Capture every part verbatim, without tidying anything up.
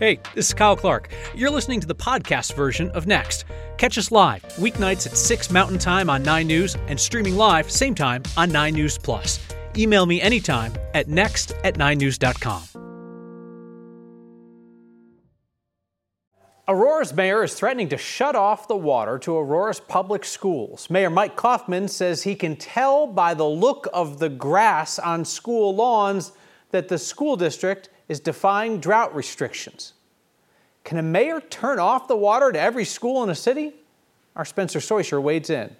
Hey, this is Kyle Clark. You're listening to the podcast version of Next. Catch us live, weeknights at six Mountain Time on nine News and streaming live same time on nine News Plus. Email me anytime at next at nine news dot com. Aurora's mayor is threatening to shut off the water to Aurora's public schools. Mayor Mike Kaufman says he can tell by the look of the grass on school lawns that the school district is defying drought restrictions. Can a mayor turn off the water to every school in a city? Our Spencer Soisher wades in.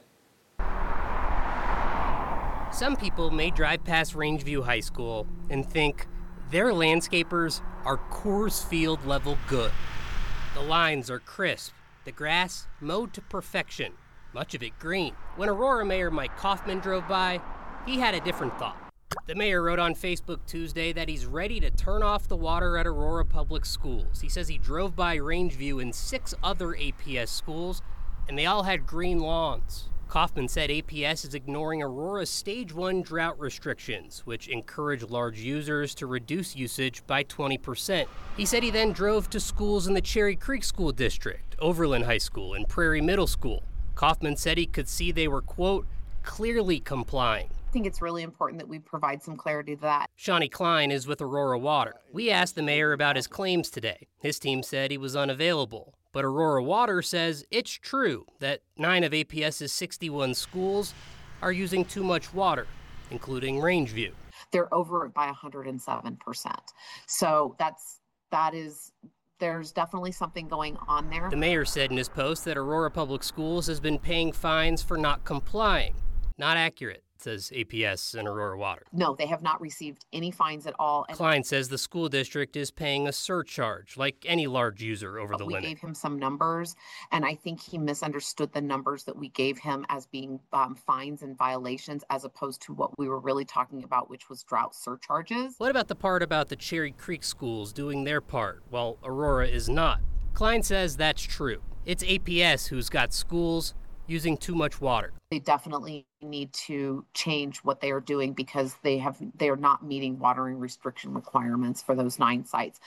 Some people may drive past Rangeview High School and think their landscapers are Coors Field level good. The lines are crisp, the grass mowed to perfection, much of it green. When Aurora Mayor Mike Kaufman drove by, he had a different thought. The mayor wrote on Facebook Tuesday that he's ready to turn off the water at Aurora Public Schools. He says he drove by Rangeview and six other A P S schools, and they all had green lawns. Kaufman said A P S is ignoring Aurora's Stage one drought restrictions, which encourage large users to reduce usage by twenty percent. He said he then drove to schools in the Cherry Creek School District, Overland High School, and Prairie Middle School. Kaufman said he could see they were, quote, clearly complying. I think it's really important that we provide some clarity to that. Shawnee Klein is with Aurora Water. We asked the mayor about his claims today. His team said he was unavailable. But Aurora Water says it's true that nine of APS's sixty-one schools are using too much water, including Rangeview. They're over it by one hundred seven percent. So that's, that is, there's definitely something going on there. The mayor said in his post that Aurora Public Schools has been paying fines for not complying. Not accurate, says A P S and Aurora Water. No, they have not received any fines at all. Klein says the school district is paying a surcharge, like any large user over the we limit. We gave him some numbers, and I think he misunderstood the numbers that we gave him as being um, fines and violations, as opposed to what we were really talking about, which was drought surcharges. What about the part about the Cherry Creek schools doing their part, while Aurora is not? Klein says that's true. It's A P S who's got schools using too much water. They definitely need to change what they are doing because they have they are not meeting watering restriction requirements for those nine sites.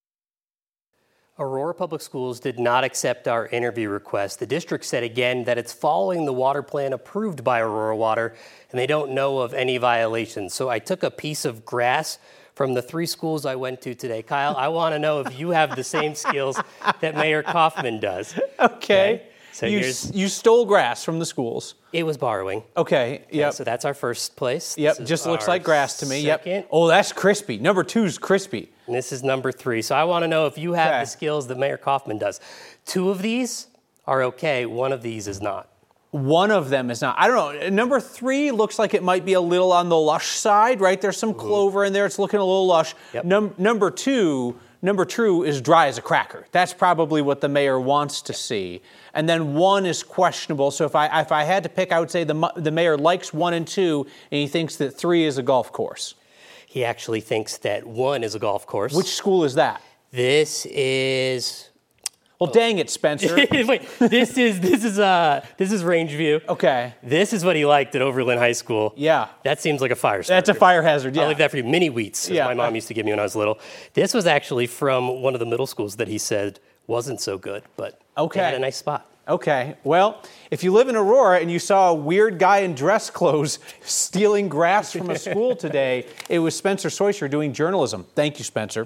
Aurora Public Schools did not accept our interview request. The district said again that it's following the water plan approved by Aurora Water, and they don't know of any violations. So I took a piece of grass from the three schools I went to today. Kyle, I want to know if you have the same skills that Mayor Kaufman does. Okay. okay? So you, you stole grass from the schools. It was borrowing. Okay, yep. Okay, so that's our first place. Yep, This just looks like grass to me. Second. Yep. Oh, that's crispy. Number two's crispy. And this is number three. So I want to know if you have okay. the skills that Mayor Kaufman does. Two of these are okay. One of these is not. One of them is not. I don't know. Number three looks like it might be a little on the lush side, right? There's some clover in there. It's looking a little lush. Yep. Num- number two... Number two is dry as a cracker. That's probably what the mayor wants to see. And then one is questionable. So if I if I had to pick, I would say the the mayor likes one and two, and he thinks that three is a golf course. He actually thinks that one is a golf course. Which school is that? This is... Well, dang it, Spencer. Wait, this is this is uh this is Rangeview. Okay. This is what he liked at Overland High School. Yeah. That seems like a fire starter. That's a fire hazard, yeah. I'll leave that for you. Mini wheats, as yeah. my mom used to give me when I was little. This was actually from one of the middle schools that he said wasn't so good, but okay. they had a nice spot. Okay. Well, if you live in Aurora and you saw a weird guy in dress clothes stealing grass from a school today, it was Spencer Soisher doing journalism. Thank you, Spencer.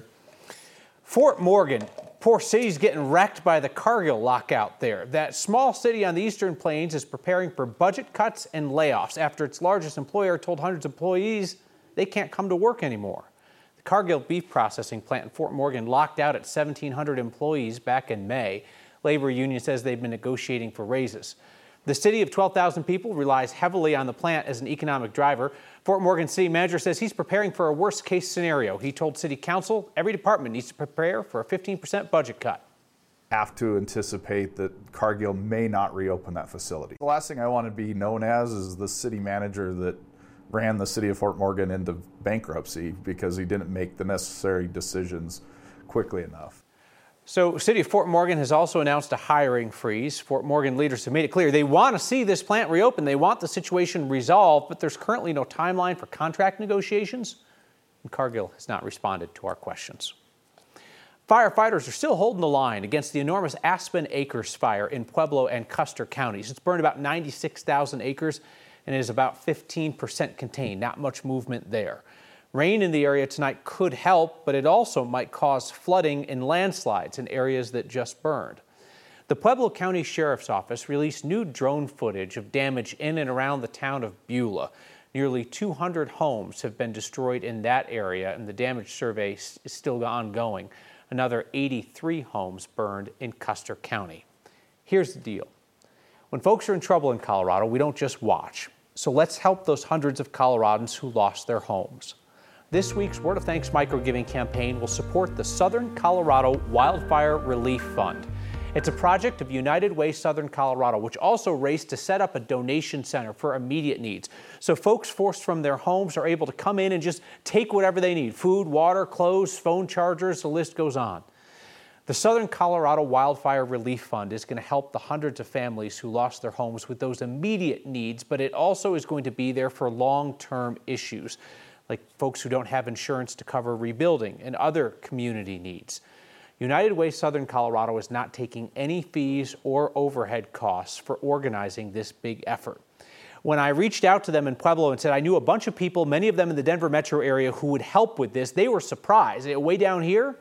Fort Morgan. Poor city's getting wrecked by the Cargill lockout there. That small city on the Eastern Plains is preparing for budget cuts and layoffs after its largest employer told hundreds of employees they can't come to work anymore. The Cargill beef processing plant in Fort Morgan locked out its seventeen hundred employees back in May. Labor union says they've been negotiating for raises. The city of twelve thousand people relies heavily on the plant as an economic driver. Fort Morgan city manager says he's preparing for a worst-case scenario. He told city council every department needs to prepare for a fifteen percent budget cut. Have to anticipate that Cargill may not reopen that facility. The last thing I want to be known as is the city manager that ran the city of Fort Morgan into bankruptcy because he didn't make the necessary decisions quickly enough. So, City of Fort Morgan has also announced a hiring freeze. Fort Morgan leaders have made it clear they want to see this plant reopen. They want the situation resolved, but there's currently no timeline for contract negotiations, and Cargill has not responded to our questions. Firefighters are still holding the line against the enormous Aspen Acres fire in Pueblo and Custer counties. It's burned about ninety-six thousand acres and is about fifteen percent contained. Not much movement there. Rain in the area tonight could help, but it also might cause flooding and landslides in areas that just burned. The Pueblo County Sheriff's Office released new drone footage of damage in and around the town of Beulah. Nearly two hundred homes have been destroyed in that area, and the damage survey is still ongoing. Another eighty-three homes burned in Custer County. Here's the deal. When folks are in trouble in Colorado, we don't just watch. So let's help those hundreds of Coloradans who lost their homes. This week's Word of Thanks microgiving campaign will support the Southern Colorado Wildfire Relief Fund. It's a project of United Way Southern Colorado, which also raced to set up a donation center for immediate needs. So folks forced from their homes are able to come in and just take whatever they need: food, water, clothes, phone chargers, the list goes on. The Southern Colorado Wildfire Relief Fund is going to help the hundreds of families who lost their homes with those immediate needs, but it also is going to be there for long-term issues, like folks who don't have insurance to cover rebuilding and other community needs. United Way Southern Colorado is not taking any fees or overhead costs for organizing this big effort. When I reached out to them in Pueblo and said I knew a bunch of people, many of them in the Denver metro area, who would help with this, they were surprised. Way down here?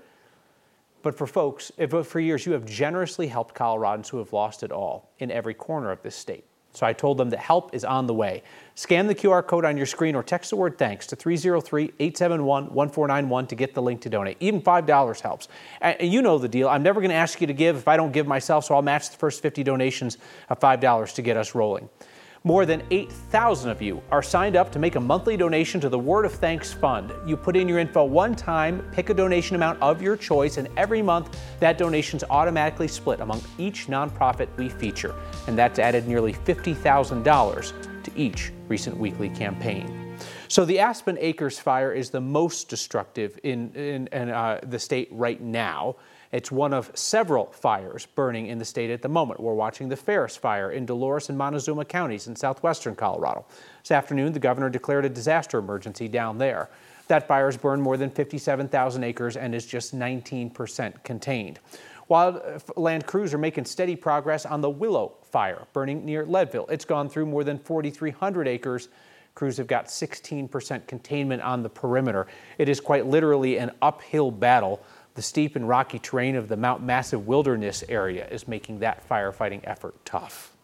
But for folks, if for years you have generously helped Coloradans who have lost it all in every corner of this state. So I told them that help is on the way. Scan the Q R code on your screen or text the word thanks to three oh three, eight seven one, one four nine one to get the link to donate. Even five dollars helps. And you know the deal. I'm never going to ask you to give if I don't give myself, so I'll match the first fifty donations of five dollars to get us rolling. More than eight thousand of you are signed up to make a monthly donation to the Word of Thanks Fund. You put in your info one time, pick a donation amount of your choice, and every month that donation's automatically split among each nonprofit we feature. And that's added nearly fifty thousand dollars to each recent weekly campaign. So the Aspen Acres fire is the most destructive in, in, in uh, the state right now. It's one of several fires burning in the state at the moment. We're watching the Ferris Fire in Dolores and Montezuma counties in southwestern Colorado. This afternoon, the governor declared a disaster emergency down there. That fire has burned more than fifty-seven thousand acres and is just nineteen percent contained. Wildland crews are making steady progress on the Willow Fire, burning near Leadville. It's gone through more than forty-three hundred acres. Crews have got sixteen percent containment on the perimeter. It is quite literally an uphill battle. The steep and rocky terrain of the Mount Massive Wilderness area is making that firefighting effort tough.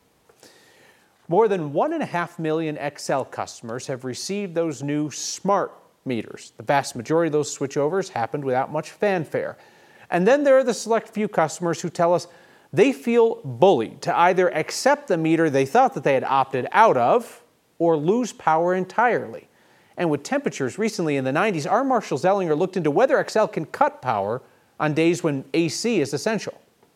More than one and a half million Xcel customers have received those new smart meters. The vast majority of those switchovers happened without much fanfare. And then there are the select few customers who tell us they feel bullied to either accept the meter they thought that they had opted out of or lose power entirely. And with temperatures recently in the nineties, our Marshall Zellinger looked into whether Xcel can cut power on days when A C is essential.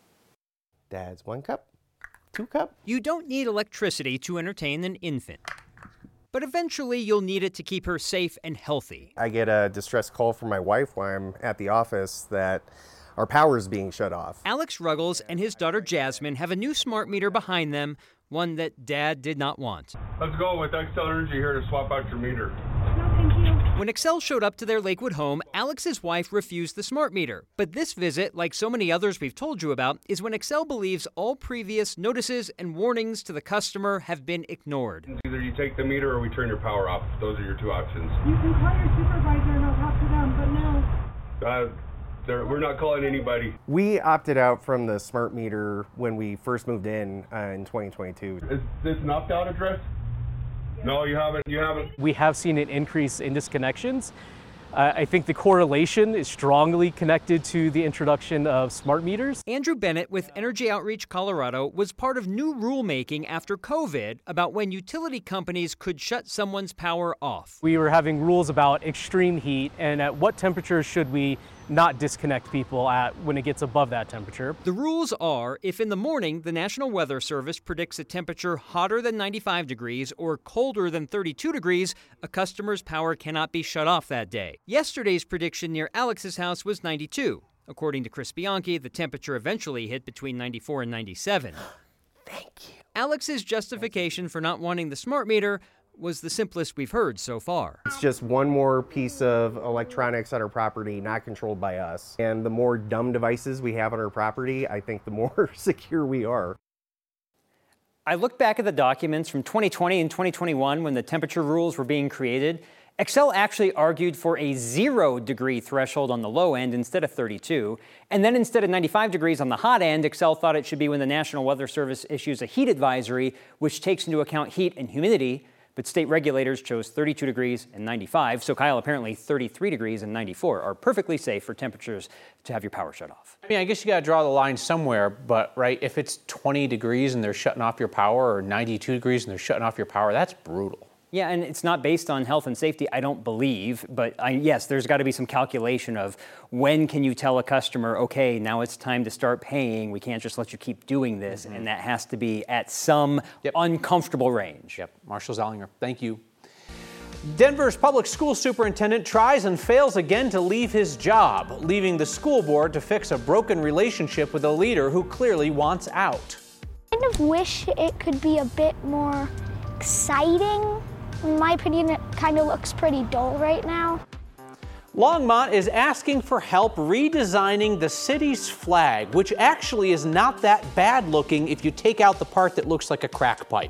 Dad's one cup, two cup. You don't need electricity to entertain an infant, but eventually you'll need it to keep her safe and healthy. I get a distress call from my wife while I'm at the office that our power is being shut off. Alex Ruggles and his daughter Jasmine have a new smart meter behind them, one that Dad did not want. Let's go with Xcel Energy here to swap out your meter. When Xcel showed up to their Lakewood home, Alex's wife refused the smart meter. But this visit, like so many others we've told you about, is when Xcel believes all previous notices and warnings to the customer have been ignored. Either you take the meter or we turn your power off. Those are your two options. You can call your supervisor and I'll talk to them, but no. Uh, we're not calling anybody. We opted out from the smart meter when we first moved in uh, in twenty twenty-two. Is this an opt-out address? No, you haven't. You haven't. We have seen an increase in disconnections. Uh, I think the correlation is strongly connected to the introduction of smart meters. Andrew Bennett with Energy Outreach Colorado was part of new rulemaking after COVID about when utility companies could shut someone's power off. We were having rules about extreme heat and at what temperature should we not disconnect people at when it gets above that temperature. The rules are, if in the morning the National Weather Service predicts a temperature hotter than ninety-five degrees or colder than thirty-two degrees, a customer's power cannot be shut off that day. Yesterday's prediction near Alex's house was ninety-two. According to Chris Bianchi, the temperature eventually hit between ninety-four and ninety-seven. Thank you. Alex's justification for not wanting the smart meter was the simplest we've heard so far. It's just one more piece of electronics on our property not controlled by us. And the more dumb devices we have on our property, I think the more secure we are. I look back at the documents from twenty twenty and twenty twenty-one when the temperature rules were being created. Xcel actually argued for a zero degree threshold on the low end instead of thirty-two. And then instead of ninety-five degrees on the hot end, Xcel thought it should be when the National Weather Service issues a heat advisory, which takes into account heat and humidity. But state regulators chose thirty-two degrees and ninety-five. So Kyle, apparently thirty-three degrees and ninety-four are perfectly safe for temperatures to have your power shut off. I mean, I guess you got to draw the line somewhere, but right, if it's twenty degrees and they're shutting off your power, or ninety-two degrees and they're shutting off your power, that's brutal. Yeah, and it's not based on health and safety, I don't believe. But I, yes, there's got to be some calculation of when can you tell a customer, okay, now it's time to start paying. We can't just let you keep doing this. Mm-hmm. And that has to be at some yep. uncomfortable range. Yep. Marshall Zollinger, thank you. Denver's public school superintendent tries and fails again to leave his job, leaving the school board to fix a broken relationship with a leader who clearly wants out. I kind of wish it could be a bit more exciting. In my opinion, it kind of looks pretty dull right now. Longmont is asking for help redesigning the city's flag, which actually is not that bad looking if you take out the part that looks like a crack pipe.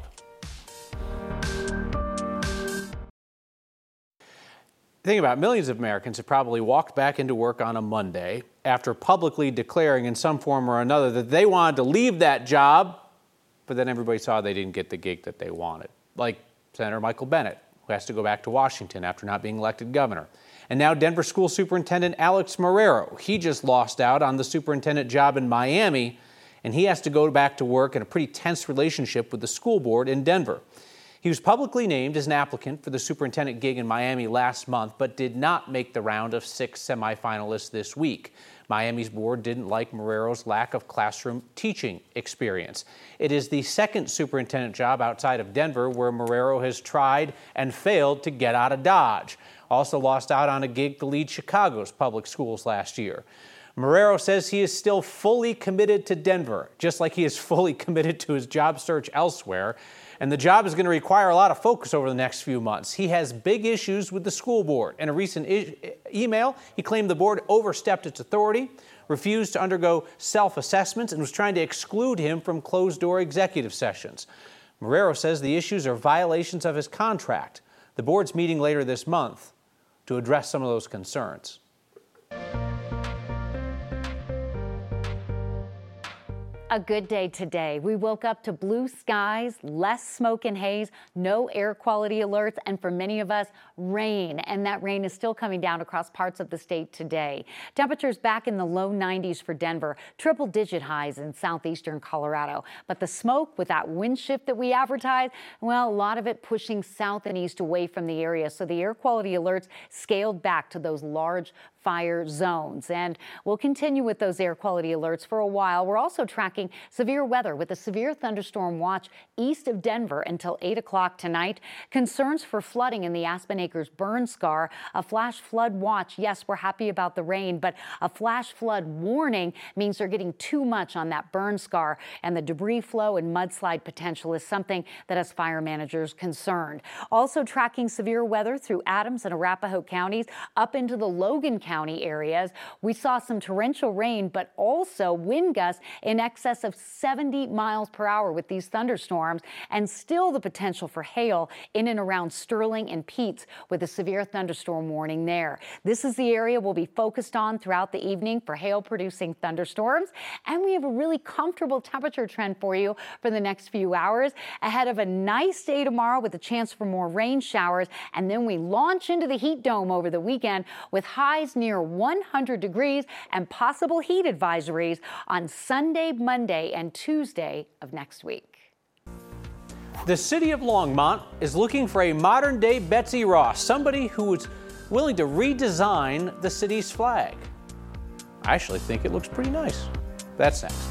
Think about it, millions of Americans have probably walked back into work on a Monday after publicly declaring in some form or another that they wanted to leave that job, but then everybody saw they didn't get the gig that they wanted. Like Senator Michael Bennet, who has to go back to Washington after not being elected governor. And now Denver School Superintendent Alex Marrero. He just lost out on the superintendent job in Miami, and he has to go back to work in a pretty tense relationship with the school board in Denver. He was publicly named as an applicant for the superintendent gig in Miami last month, but did not make the round of six semifinalists this week. Miami's board didn't like Marrero's lack of classroom teaching experience. It is the second superintendent job outside of Denver where Marrero has tried and failed to get out of Dodge. Also lost out on a gig to lead Chicago's public schools last year. Marrero says he is still fully committed to Denver, just like he is fully committed to his job search elsewhere. And the job is going to require a lot of focus over the next few months. He has big issues with the school board. In a recent e- email, he claimed the board overstepped its authority, refused to undergo self-assessments, and was trying to exclude him from closed-door executive sessions. Marrero says the issues are violations of his contract. The board's meeting later this month to address some of those concerns. A good day today. We woke up to blue skies, less smoke and haze, no air quality alerts, and for many of us, rain. And that rain is still coming down across parts of the state today. Temperatures back in the low nineties for Denver, triple digit highs in southeastern Colorado. But the smoke with that wind shift that we advertise, well, a lot of it pushing south and east away from the area. So the air quality alerts scaled back to those large fire zones. And we'll continue with those air quality alerts for a while. We're also tracking severe weather with a severe thunderstorm watch east of Denver until eight o'clock tonight. Concerns for flooding in the Aspen Acres burn scar. A flash flood watch. Yes, we're happy about the rain, but a flash flood warning means they're getting too much on that burn scar. And the debris flow and mudslide potential is something that has fire managers concerned. Also tracking severe weather through Adams and Arapahoe counties up into the Logan County County areas. We saw some torrential rain, but also wind gusts in excess of seventy miles per hour with these thunderstorms, and still the potential for hail in and around Sterling and Peets with a severe thunderstorm warning there. This is the area we'll be focused on throughout the evening for hail-producing thunderstorms, and we have a really comfortable temperature trend for you for the next few hours ahead of a nice day tomorrow with a chance for more rain showers, and then we launch into the heat dome over the weekend with highs near one hundred degrees and possible heat advisories on Sunday, Monday, and Tuesday of next week. The city of Longmont is looking for a modern-day Betsy Ross, somebody who is willing to redesign the city's flag. I actually think it looks pretty nice. That's next.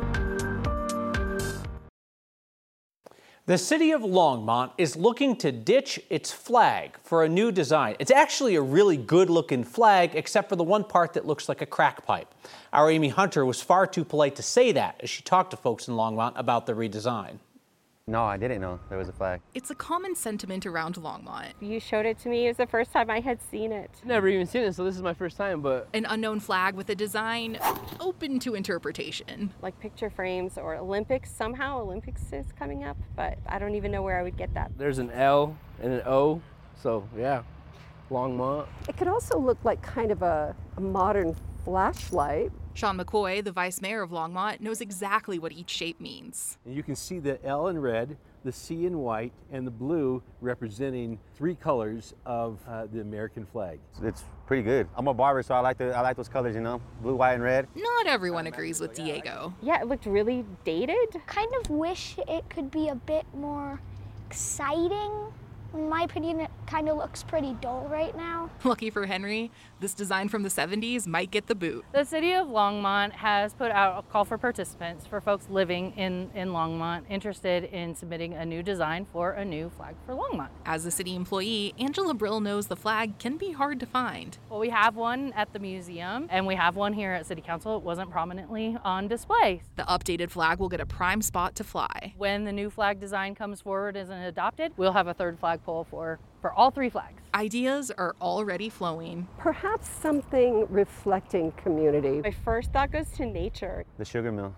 The city of Longmont is looking to ditch its flag for a new design. It's actually a really good-looking flag, except for the one part that looks like a crack pipe. Our Amy Hunter was far too polite to say that as she talked to folks in Longmont about the redesign. No, I didn't know there was a flag. It's a common sentiment around Longmont. You showed it to me. It was the first time I had seen it. Never even seen it, so this is my first time, but... An unknown flag with a design open to interpretation. Like picture frames or Olympics. Somehow Olympics is coming up, but I don't even know where I would get that. There's an L and an O, so yeah, Longmont. It could also look like kind of a, a modern flashlight. Sean McCoy, the vice mayor of Longmont, knows exactly what each shape means. And you can see the L in red, the C in white, and the blue representing three colors of uh, the American flag. It's pretty good. I'm a barber, so I like the I like those colors, you know, blue, white, and red. Not everyone agrees with Diego. Yeah, it looked really dated. Kind of wish it could be a bit more exciting. In my opinion, it kind of looks pretty dull right now. Lucky for Henry, this design from the seventies might get the boot. The city of Longmont has put out a call for participants for folks living in, in Longmont interested in submitting a new design for a new flag for Longmont. As a city employee, Angela Brill knows the flag can be hard to find. Well, we have one at the museum, and we have one here at City Council. It wasn't prominently on display. The updated flag will get a prime spot to fly. When the new flag design comes forward as an adopted, we'll have a third flagpole for, for all three flags. Ideas are already flowing. Perhaps something reflecting community. My first thought goes to nature. The sugar mill.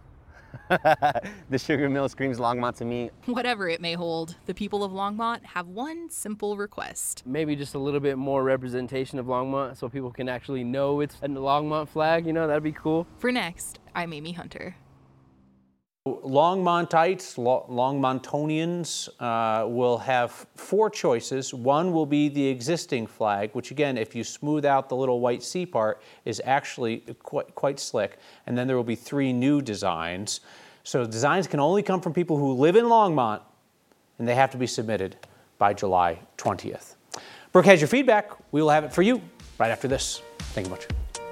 The sugar mill screams Longmont to me. Whatever it may hold, the people of Longmont have one simple request. Maybe just a little bit more representation of Longmont so people can actually know it's a Longmont flag, you know, that'd be cool. For Next, I'm Amy Hunter. Longmontites, Longmontonians uh, will have four choices. One will be the existing flag, which again, if you smooth out the little white C part, is actually quite, quite slick. And then there will be three new designs. So designs can only come from people who live in Longmont, and they have to be submitted by July twentieth. Brooke has your feedback. We will have it for you right after this. Thank you much.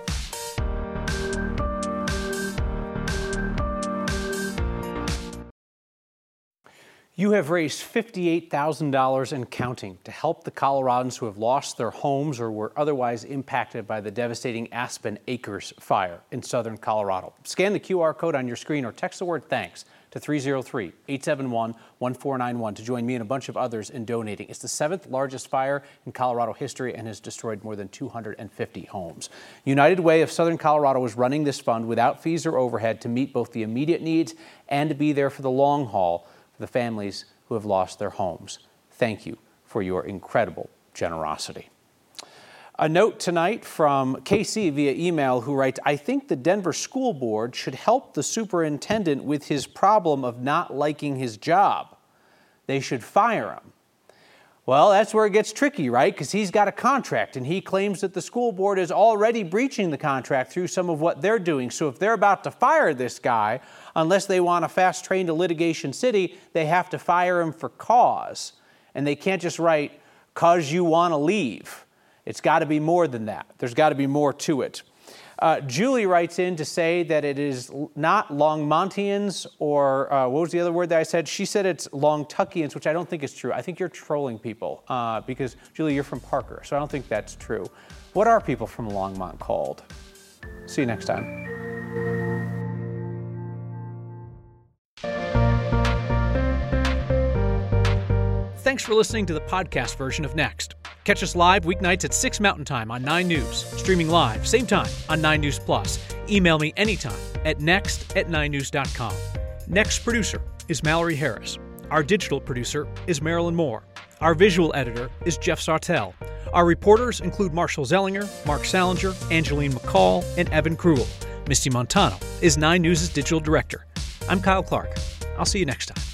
You have raised fifty-eight thousand dollars and counting to help the Coloradans who have lost their homes or were otherwise impacted by the devastating Aspen Acres fire in southern Colorado. Scan the Q R code on your screen or text the word THANKS to three oh three, eight seven one, one four nine one to join me and a bunch of others in donating. It's the seventh largest fire in Colorado history and has destroyed more than two hundred fifty homes. United Way of Southern Colorado is running this fund without fees or overhead to meet both the immediate needs and to be there for the long haul for the families who have lost their homes. Thank you for your incredible generosity. A note tonight from Casey via email who writes, I think the Denver School Board should help the superintendent with his problem of not liking his job. They should fire him. Well, that's where it gets tricky, right? Because he's got a contract and he claims that the school board is already breaching the contract through some of what they're doing. So if they're about to fire this guy, unless they want to fast train to litigation city, they have to fire him for cause. And they can't just write, cause you want to leave. It's got to be more than that. There's got to be more to it. Uh, Julie writes in to say that it is not Longmontians or uh, what was the other word that I said? She said it's Longtuckians, which I don't think is true. I think you're trolling people uh, because, Julie, you're from Parker, so I don't think that's true. What are people from Longmont called? See you next time. Thanks for listening to the podcast version of Next. Catch us live weeknights at six Mountain Time on nine News, streaming live, same time, on nine News Plus. Email me anytime at next at nine news dot com. Next producer is Mallory Harris. Our digital producer is Marilyn Moore. Our visual editor is Jeff Sartell. Our reporters include Marshall Zellinger, Mark Salinger, Angeline McCall, and Evan Krul. Misty Montano is nine News' digital director. I'm Kyle Clark. I'll see you next time.